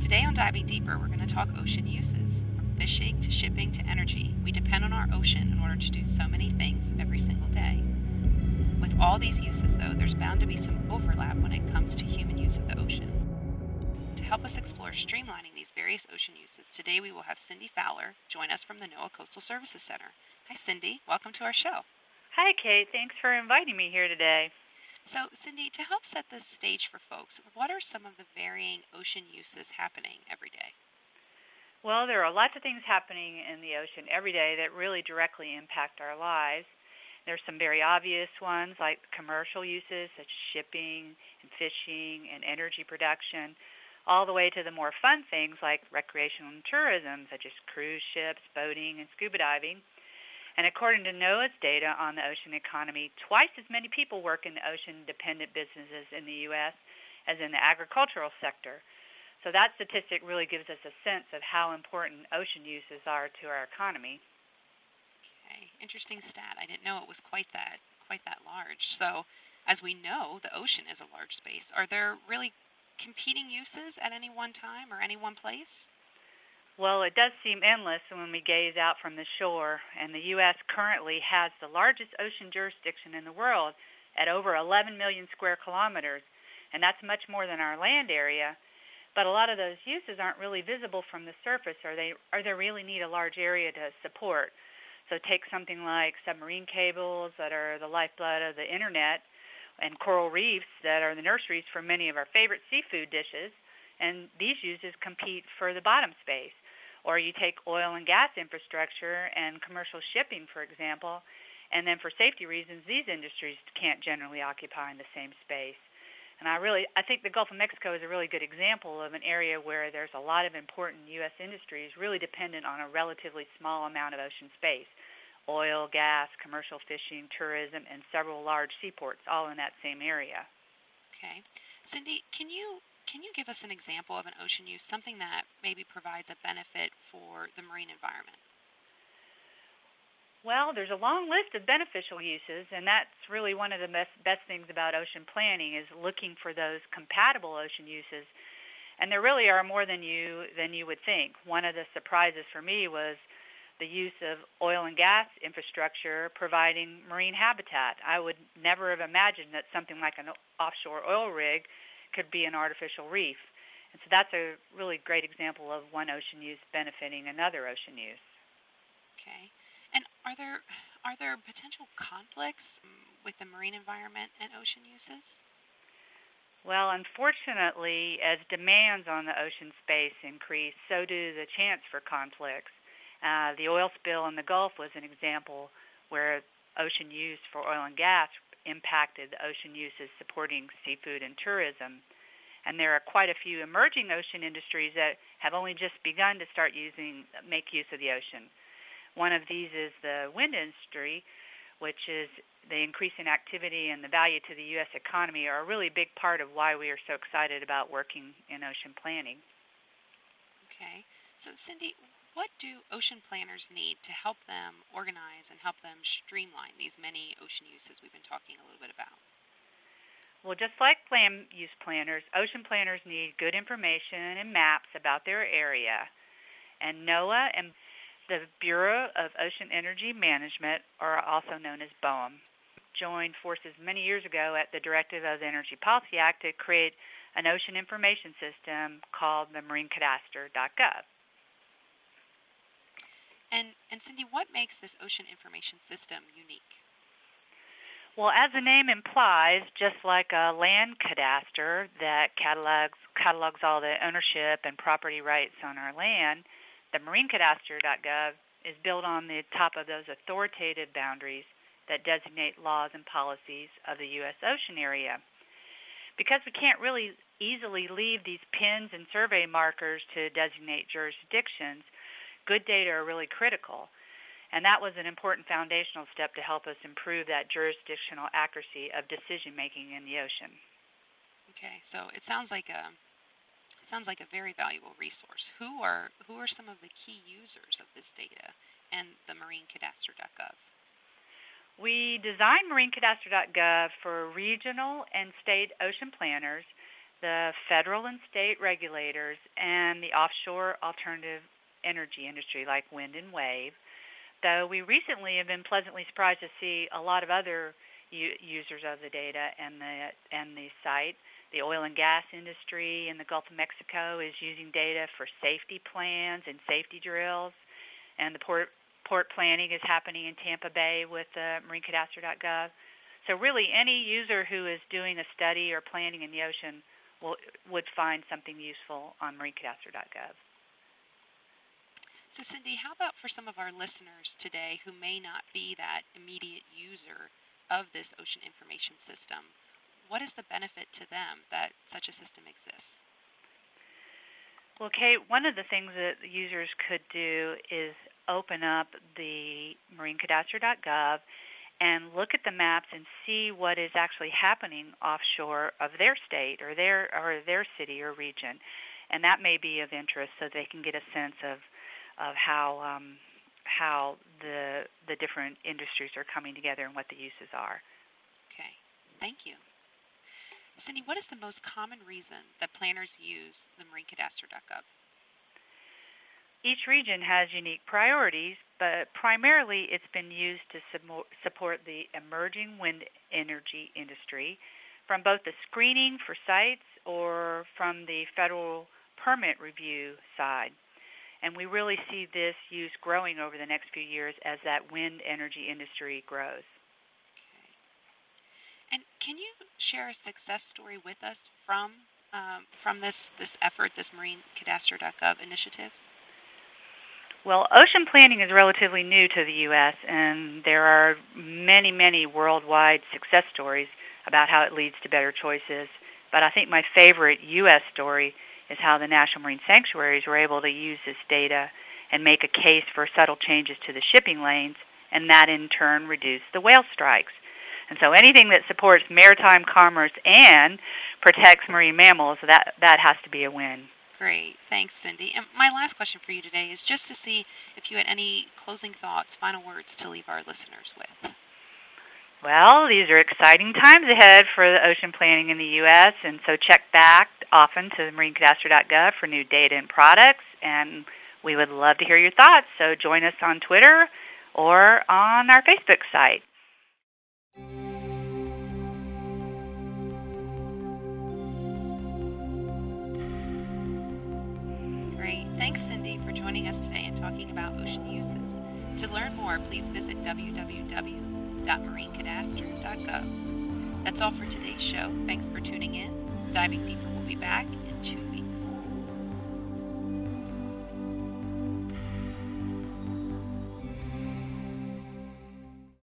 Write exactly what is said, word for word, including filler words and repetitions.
Today on Diving Deeper, we're going to talk ocean uses. From fishing to shipping to energy, we depend on our ocean in order to do so many things every single day. With all these uses, though, there's bound to be some overlap when it comes to human use of the ocean. To help us explore streamlining these various ocean uses, today we will have Cindy Fowler join us from the NOAA Coastal Services Center. Hi, Cindy. Welcome to our show. Hi, Kate. Thanks for inviting me here today. So, Cindy, to help set the stage for folks, what are some of the varying ocean uses happening every day? Well, there are lots of things happening in the ocean every day that really directly impact our lives. There's some very obvious ones like commercial uses such as shipping and fishing and energy production, all the way to the more fun things like recreational and tourism such as cruise ships, boating, and scuba diving. And according to NOAA's data on the ocean economy, twice as many people work in the ocean-dependent businesses in the U S as in the agricultural sector. So that statistic really gives us a sense of how important ocean uses are to our economy. Okay, interesting stat. I didn't know it was quite that quite that large. So, as we know, the ocean is a large space. Are there really competing uses at any one time or any one place? Well, it does seem endless when we gaze out from the shore, and the U S currently has the largest ocean jurisdiction in the world at over eleven million square kilometers, and that's much more than our land area. But a lot of those uses aren't really visible from the surface, or they or they really need a large area to support. So take something like submarine cables that are the lifeblood of the internet, and coral reefs that are the nurseries for many of our favorite seafood dishes, and these uses compete for the bottom space. Or you take oil and gas infrastructure and commercial shipping, for example, and then for safety reasons, these industries can't generally occupy in the same space. And I really, I think the Gulf of Mexico is a really good example of an area where there's a lot of important U S industries really dependent on a relatively small amount of ocean space. Oil, gas, commercial fishing, tourism, and several large seaports all in that same area. Okay. Cindy, can you Can you give us an example of an ocean use, something that maybe provides a benefit for the marine environment? Well, there's a long list of beneficial uses, and that's really one of the best, best things about ocean planning is looking for those compatible ocean uses. And there really are more than you than you would think. One of the surprises for me was the use of oil and gas infrastructure providing marine habitat. I would never have imagined that something like an offshore oil rig could be an artificial reef. And so that's a really great example of one ocean use benefiting another ocean use. Okay. And are there are there potential conflicts with the marine environment and ocean uses? Well, unfortunately, as demands on the ocean space increase, so do the chance for conflicts. Uh, the oil spill in the Gulf was an example where ocean use for oil and gas impacted the ocean uses supporting seafood and tourism. And there are quite a few emerging ocean industries that have only just begun to start using, make use of the ocean. One of these is the wind industry, which is the increasing activity and the value to the U S economy are a really big part of why we are so excited about working in ocean planning. Okay. So, Cindy, what do ocean planners need to help them organize and help them streamline these many ocean uses we've been talking a little bit about? Well, just like land use planners, ocean planners need good information and maps about their area. And NOAA and the Bureau of Ocean Energy Management, or also known as BOEM, joined forces many years ago at the directive of the Energy Policy Act to create an ocean information system called the marine cadastre dot gov. And, and Cindy, what makes this ocean information system unique? Well, as the name implies, just like a land cadastre that catalogs, catalogs all the ownership and property rights on our land, the marine cadastre dot gov is built on the top of those authoritative boundaries that designate laws and policies of the U S ocean area. Because we can't really easily leave these pins and survey markers to designate jurisdictions, good data are really critical. And that was an important foundational step to help us improve that jurisdictional accuracy of decision-making in the ocean. Okay, so it sounds like a sounds like a very valuable resource. Who are who are some of the key users of this data and the marine cadastre dot gov? We designed marine cadastre dot gov for regional and state ocean planners the federal and state regulators, and the offshore alternative energy industry like wind and wave. Though we recently have been pleasantly surprised to see a lot of other u- users of the data and the and the site. The oil and gas industry in the Gulf of Mexico is using data for safety plans and safety drills, and the port port planning is happening in Tampa Bay with uh, marine cadastre dot gov. So really, any user who is doing a study or planning in the ocean will, would find something useful on marine cadastre dot gov. So Cindy, how about for some of our listeners today who may not be that immediate user of this ocean information system? What is the benefit to them that such a system exists? Well, Kate, one of the things that the users could do is open up the marine cadastre dot gov and look at the maps and see what is actually happening offshore of their state or their or their city or region, and that may be of interest so they can get a sense of of how um, how the the different industries are coming together and what the uses are. Okay, thank you. Cindy, what is the most common reason that planners use the marine cadastre dot gov? Each region has unique priorities, but primarily it's been used to support the emerging wind energy industry from both the screening for sites or from the federal permit review side. And we really see this use growing over the next few years as that wind energy industry grows. Okay. And can you share a success story with us from um, from this, this effort, this marine cadastre dot gov initiative? Well, ocean planning is relatively new to the U S, and there are many, many worldwide success stories about how it leads to better choices. But I think my favorite U S story is how the National Marine Sanctuaries were able to use this data and make a case for subtle changes to the shipping lanes, and that in turn reduced the whale strikes. And so anything that supports maritime commerce and protects marine mammals, that, that has to be a win. Great. Thanks, Cindy. And my last question for you today is just to see if you had any closing thoughts, final words to leave our listeners with. Well, these are exciting times ahead for the ocean planning in the U S, and so check back often to marine cadastre dot gov for new data and products, and we would love to hear your thoughts, so join us on Twitter or on our Facebook site. Great. Thanks, Cindy, for joining us today and talking about ocean uses. To learn more, please visit w w w dot marine cadastre dot gov. That's all for today's show. Thanks for tuning in. Diving Deeper will be back in two weeks.